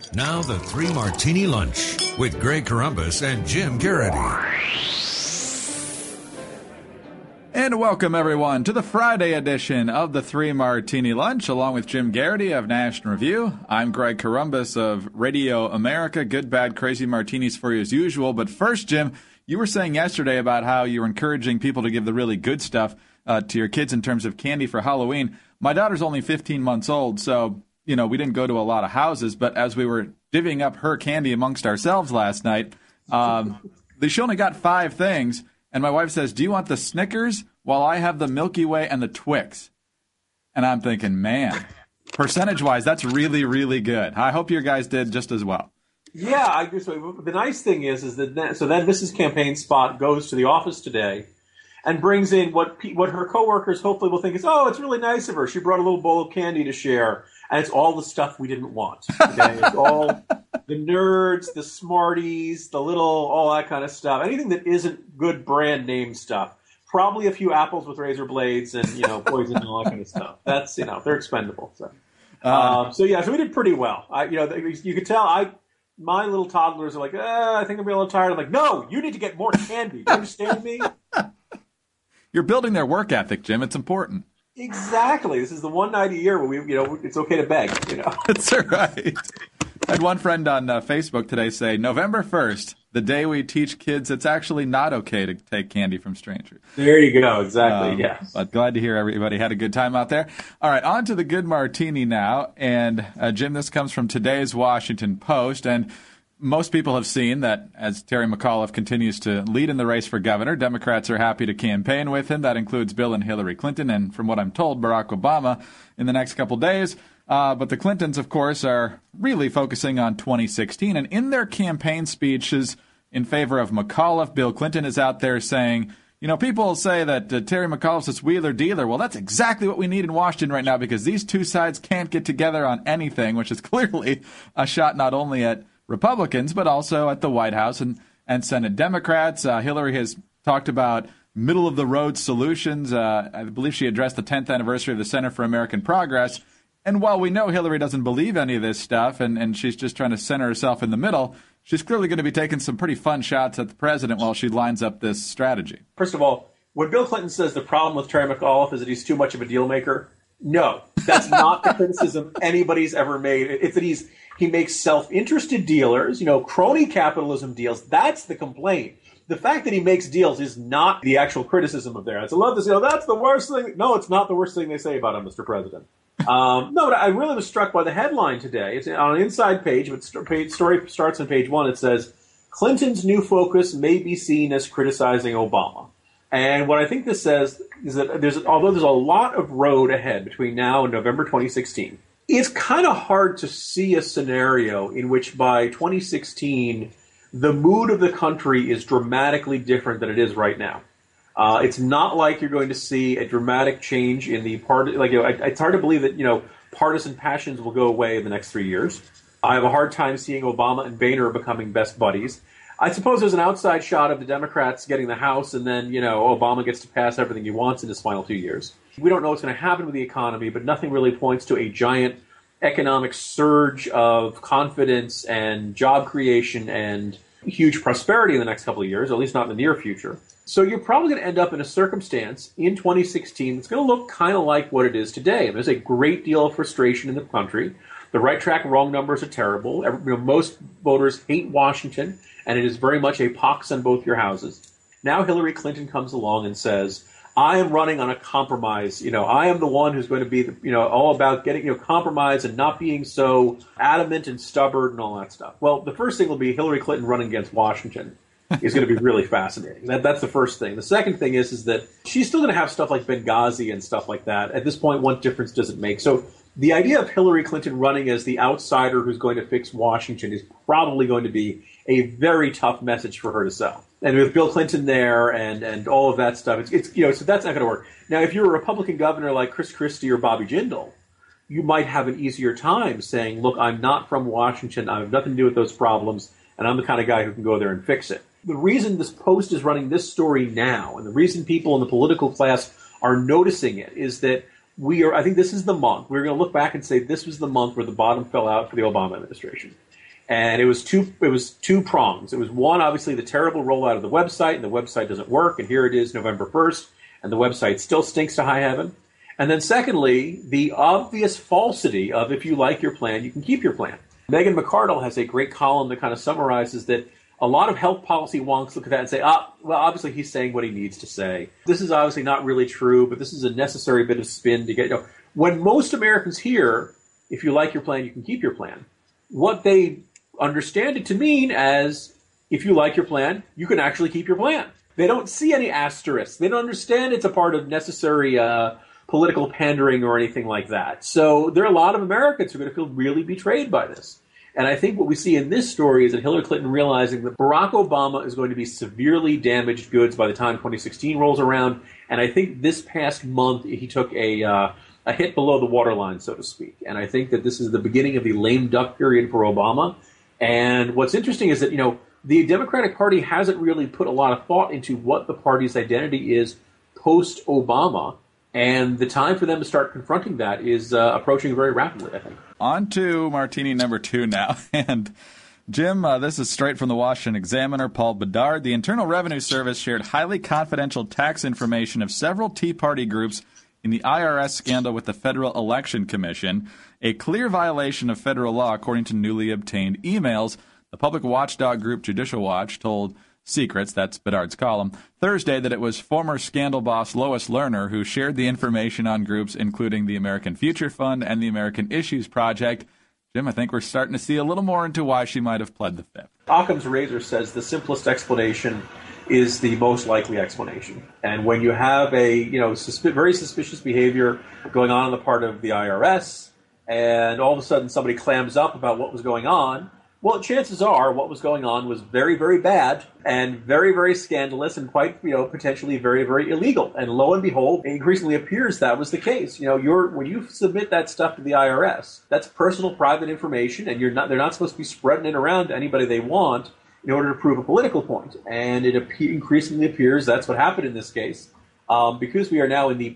Now the Three Martini Lunch with Greg Corombos and Jim Garrity. And welcome, everyone, to the Friday edition of the Three Martini Lunch, along with Jim Garrity of National Review. I'm Greg Corombos of Radio America. Good, bad, crazy martinis for you as usual. But first, Jim, you were saying yesterday about how you were encouraging people to give the really good stuff to your kids in terms of candy for Halloween. My daughter's only 15 months old, so we didn't go to a lot of houses, but as we were divvying up her candy amongst ourselves last night, she only got 5 things, and my wife says, "Do you want the Snickers while I have the Milky Way and the Twix?" And I'm thinking, man, percentage-wise, that's really, really good. I hope your guys did just as well. Yeah, I do. So the nice thing is that then Mrs. Campaign Spot goes to the office today and brings in what her coworkers hopefully will think is, oh, it's really nice of her. She brought a little bowl of candy to share. And it's all the stuff we didn't want. Okay? It's all the nerds, the smarties, all that kind of stuff. Anything that isn't good brand name stuff. Probably a few apples with razor blades and, poison and all that kind of stuff. That's, they're expendable. So we did pretty well. You could tell my little toddlers are like, I think I'm a little tired. I'm like, no, you need to get more candy. Do you understand me? You're building their work ethic, Jim. It's important. Exactly. This is the one night a year where it's okay to beg. That's right. I had one friend on Facebook today say, November 1st, the day we teach kids it's actually not okay to take candy from strangers. There you go. Exactly. Yes. But glad to hear everybody had a good time out there. All right, on to the good martini now. And Jim, this comes from today's Washington Post. And most people have seen that as Terry McAuliffe continues to lead in the race for governor, Democrats are happy to campaign with him. That includes Bill and Hillary Clinton, and from what I'm told, Barack Obama in the next couple days. But the Clintons, of course, are really focusing on 2016. And in their campaign speeches in favor of McAuliffe, Bill Clinton is out there saying, people say that Terry McAuliffe's this wheeler dealer. Well, that's exactly what we need in Washington right now because these two sides can't get together on anything, which is clearly a shot not only at Republicans, but also at the White House and Senate Democrats. Hillary has talked about middle-of-the-road solutions. I believe she addressed the 10th anniversary of the Center for American Progress. And while we know Hillary doesn't believe any of this stuff and she's just trying to center herself in the middle, she's clearly going to be taking some pretty fun shots at the president while she lines up this strategy. First of all, when Bill Clinton says the problem with Terry McAuliffe is that he's too much of a deal maker, no, that's not the criticism anybody's ever made. It's that he makes self-interested dealers, crony capitalism deals. That's the complaint. The fact that he makes deals is not the actual criticism of theirs. I love to say, that's the worst thing. No, it's not the worst thing they say about him, Mr. President. No, but I really was struck by the headline today. It's on an inside page, but story starts on page 1. It says, Clinton's new focus may be seen as criticizing Obama. And what I think this says is that although there's a lot of road ahead between now and November 2016, it's kind of hard to see a scenario in which by 2016, the mood of the country is dramatically different than it is right now. It's not like you're going to see a dramatic change in the party. It's hard to believe that, partisan passions will go away in the next 3 years. I have a hard time seeing Obama and Boehner becoming best buddies. I suppose there's an outside shot of the Democrats getting the House, and then, Obama gets to pass everything he wants in his final 2 years. We don't know what's going to happen with the economy, but nothing really points to a giant economic surge of confidence and job creation and huge prosperity in the next couple of years, at least not in the near future. So you're probably going to end up in a circumstance in 2016 that's going to look kind of like what it is today. There's a great deal of frustration in the country. The right track, wrong numbers are terrible. Most voters hate Washington, and it is very much a pox on both your houses. Now Hillary Clinton comes along and says, I am running on a compromise. I am the one who's going to be, all about getting, compromise and not being so adamant and stubborn and all that stuff. Well, the first thing will be Hillary Clinton running against Washington is going to be really fascinating. That's the first thing. The second thing is that she's still going to have stuff like Benghazi and stuff like that. At this point, what difference does it make? So the idea of Hillary Clinton running as the outsider who's going to fix Washington is probably going to be a very tough message for her to sell. And with Bill Clinton there and all of that stuff, it's so that's not going to work. Now, if you're a Republican governor like Chris Christie or Bobby Jindal, you might have an easier time saying, look, I'm not from Washington. I have nothing to do with those problems, and I'm the kind of guy who can go there and fix it. The reason this Post is running this story now, and the reason people in the political class are noticing it, is that I think this is the month. We're going to look back and say this was the month where the bottom fell out for the Obama administration. And it was two prongs. It was one, obviously, the terrible rollout of the website, and the website doesn't work, and here it is November 1st, and the website still stinks to high heaven. And then secondly, the obvious falsity of if you like your plan, you can keep your plan. Megan McArdle has a great column that kind of summarizes that a lot of health policy wonks look at that and say, well, obviously he's saying what he needs to say. This is obviously not really true, but this is a necessary bit of spin to get, when most Americans hear, if you like your plan, you can keep your plan, what they understand it to mean as, if you like your plan, you can actually keep your plan. They don't see any asterisks. They don't understand it's a part of necessary political pandering or anything like that. So there are a lot of Americans who are going to feel really betrayed by this. And I think what we see in this story is that Hillary Clinton realizing that Barack Obama is going to be severely damaged goods by the time 2016 rolls around. And I think this past month he took a hit below the waterline, so to speak. And I think that this is the beginning of the lame duck period for Obama. And what's interesting is that, the Democratic Party hasn't really put a lot of thought into what the party's identity is post-Obama. And the time for them to start confronting that is approaching very rapidly, I think. On to Martini number 2 now. And Jim, this is straight from the Washington Examiner. Paul Bedard, the Internal Revenue Service shared highly confidential tax information of several Tea Party groups in the IRS scandal with the Federal Election Commission, a clear violation of federal law according to newly obtained emails. The public watchdog group Judicial Watch told Secrets, that's Bedard's column, Thursday that it was former scandal boss Lois Lerner who shared the information on groups including the American Future Fund and the American Issues Project. Jim, I think we're starting to see a little more into why she might have pled the fifth. Occam's razor says the simplest explanation is the most likely explanation. And when you have a very suspicious behavior going on the part of the IRS, and all of a sudden somebody clams up about what was going on, well, chances are what was going on was very, very bad and very, very scandalous and quite, potentially very, very illegal. And lo and behold, it increasingly appears that was the case. When you submit that stuff to the IRS, that's personal, private information, and they're not supposed to be spreading it around to anybody they want in order to prove a political point. And it increasingly appears that's what happened in this case. Because we are now in the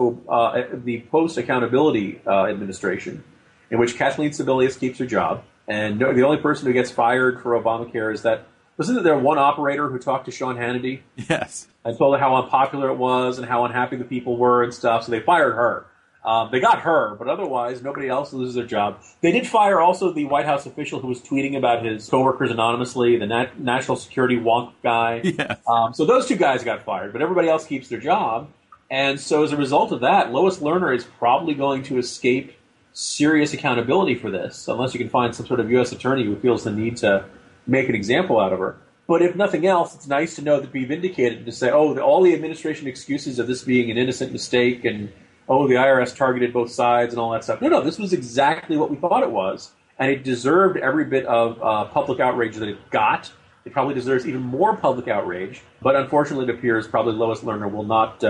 post-accountability administration, in which Kathleen Sebelius keeps her job. And the only person who gets fired for Obamacare is wasn't there one operator who talked to Sean Hannity? Yes. And told her how unpopular it was and how unhappy the people were and stuff, so they fired her. They got her, but otherwise nobody else loses their job. They did fire also the White House official who was tweeting about his coworkers anonymously, the national security wonk guy. Yes. So those two guys got fired, but everybody else keeps their job. And so as a result of that, Lois Lerner is probably going to escape serious accountability for this, unless you can find some sort of U.S. attorney who feels the need to make an example out of her. But if nothing else, it's nice to know that be vindicated and to say, all the administration excuses of this being an innocent mistake and, the IRS targeted both sides and all that stuff. No, this was exactly what we thought it was. And it deserved every bit of public outrage that it got. It probably deserves even more public outrage. But unfortunately, it appears probably Lois Lerner will not,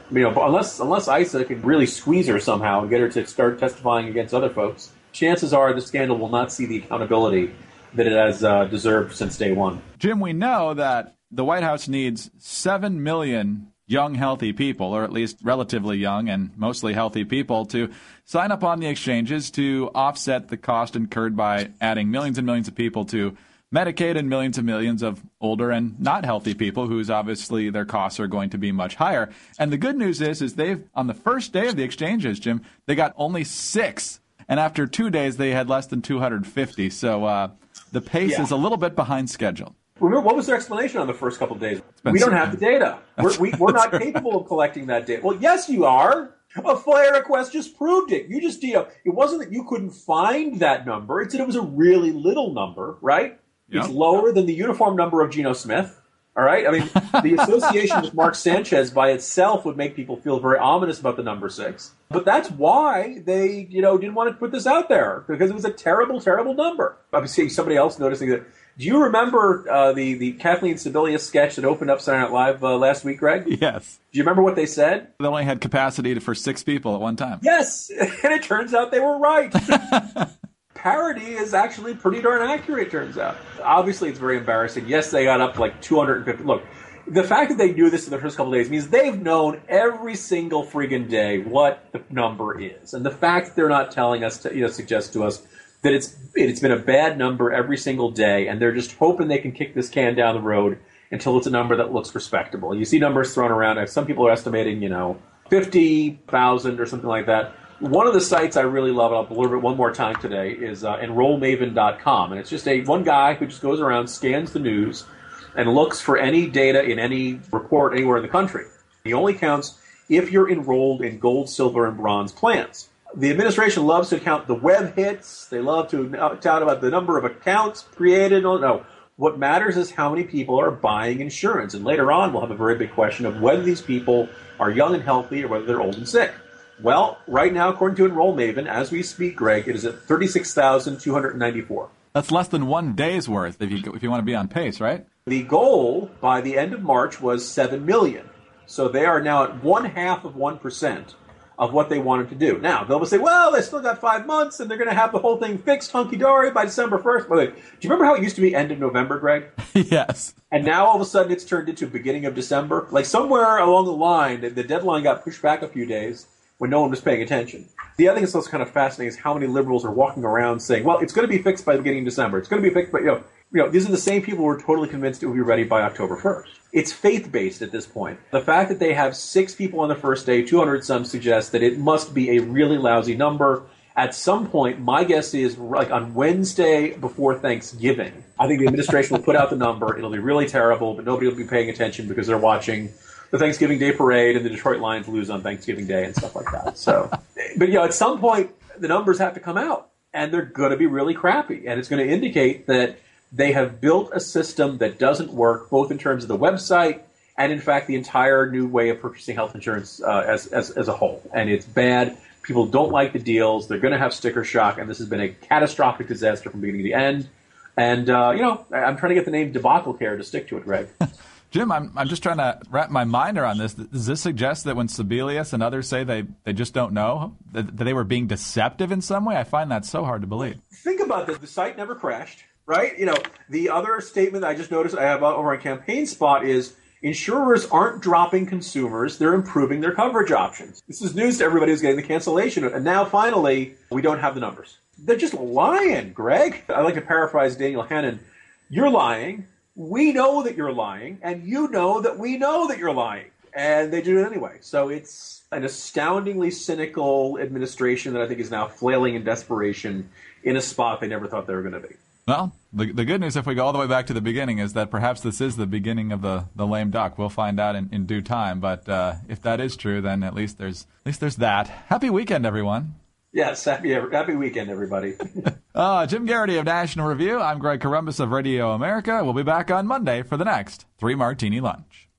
unless ISA can really squeeze her somehow and get her to start testifying against other folks, chances are the scandal will not see the accountability that it has deserved since day one. Jim, we know that the White House needs 7 million young, healthy people, or at least relatively young and mostly healthy people, to sign up on the exchanges to offset the cost incurred by adding millions and millions of people to Medicaid and millions of older and not healthy people whose obviously their costs are going to be much higher. And the good news is they've, on the first day of the exchanges, Jim, they got only 6. And after 2 days, they had less than 250. So the pace is a little bit behind schedule. Remember, what was their explanation on the first couple of days? We don't have the data. We're not capable of collecting that data. Well, yes, you are. A FOIA request just proved it. It wasn't that you couldn't find that number. It's that it was a really little number, right? Yep. It's lower than the uniform number of Geno Smith. All right? I mean, the association with Mark Sanchez by itself would make people feel very ominous about the number 6. But that's why they, didn't want to put this out there, because it was a terrible, terrible number. I'm seeing somebody else noticing that. Do you remember the Kathleen Sebelius sketch that opened up Saturday Night Live last week, Greg? Yes. Do you remember what they said? They only had capacity for 6 people at one time. Yes, and it turns out they were right. Parody is actually pretty darn accurate, it turns out. Obviously, it's very embarrassing. Yes, they got up to like 250. Look, the fact that they do this in the first couple of days means they've known every single friggin' day what the number is. And the fact that they're not telling us, suggests to us, that it's been a bad number every single day, and they're just hoping they can kick this can down the road until it's a number that looks respectable. You see numbers thrown around. Some people are estimating, 50,000 or something like that. One of the sites I really love, and I'll blurb it one more time today, is enrollmaven.com. And it's just one guy who just goes around, scans the news, and looks for any data in any report anywhere in the country. He only counts if you're enrolled in gold, silver, and bronze plans. The administration loves to count the web hits. They love to tout about the number of accounts created. No. What matters is how many people are buying insurance. And later on, we'll have a very big question of whether these people are young and healthy or whether they're old and sick. Well, right now, according to EnrollMaven, as we speak, Greg, it is at 36,294. That's less than 1 day's worth if you want to be on pace, right? The goal by the end of March was 7 million. So they are now at 0.5% of what they wanted to do. Now, they'll say, well, they still got 5 months, and they're going to have the whole thing fixed hunky-dory by December 1st. By the way, do you remember how it used to be end of November, Greg? Yes. And now, all of a sudden, it's turned into beginning of December. Like, somewhere along the line, the deadline got pushed back a few days when no one was paying attention. The other thing that's also kind of fascinating is how many liberals are walking around saying, well, it's going to be fixed by the beginning of December. It's going to be fixed by, these are the same people who are totally convinced it will be ready by October 1st. It's faith-based at this point. The fact that they have 6 people on the first day, 200 some, suggests that it must be a really lousy number. At some point, my guess is like on Wednesday before Thanksgiving, I think the administration will put out the number. It'll be really terrible, but nobody will be paying attention because they're watching the Thanksgiving Day parade and the Detroit Lions lose on Thanksgiving Day and stuff like that. So, but at some point, the numbers have to come out, and they're going to be really crappy, and it's going to indicate that they have built a system that doesn't work, both in terms of the website and, in fact, the entire new way of purchasing health insurance as a whole. And it's bad. People don't like the deals. They're going to have sticker shock, and this has been a catastrophic disaster from beginning to end. And, I'm trying to get the name Debacle Care to stick to it, Greg. Jim, I'm just trying to wrap my mind around this. Does this suggest that when Sebelius and others say they just don't know, that they were being deceptive in some way? I find that so hard to believe. Think about this. The site never crashed. Right? The other statement I just noticed I have over on Campaign Spot is insurers aren't dropping consumers, they're improving their coverage options. This is news to everybody who's getting the cancellation. And now, finally, we don't have the numbers. They're just lying, Greg. I like to paraphrase Daniel Hannan. You're lying, we know that you're lying, and you know that we know that you're lying. And they do it anyway. So it's an astoundingly cynical administration that I think is now flailing in desperation in a spot they never thought they were going to be. Well, the good news, if we go all the way back to the beginning, is that perhaps this is the beginning of the lame duck. We'll find out in due time. But if that is true, then at least there's that. Happy weekend, everyone. Yes, happy weekend, everybody. Jim Garrity of National Review. I'm Greg Corombos of Radio America. We'll be back on Monday for the next 3 Martini Lunch.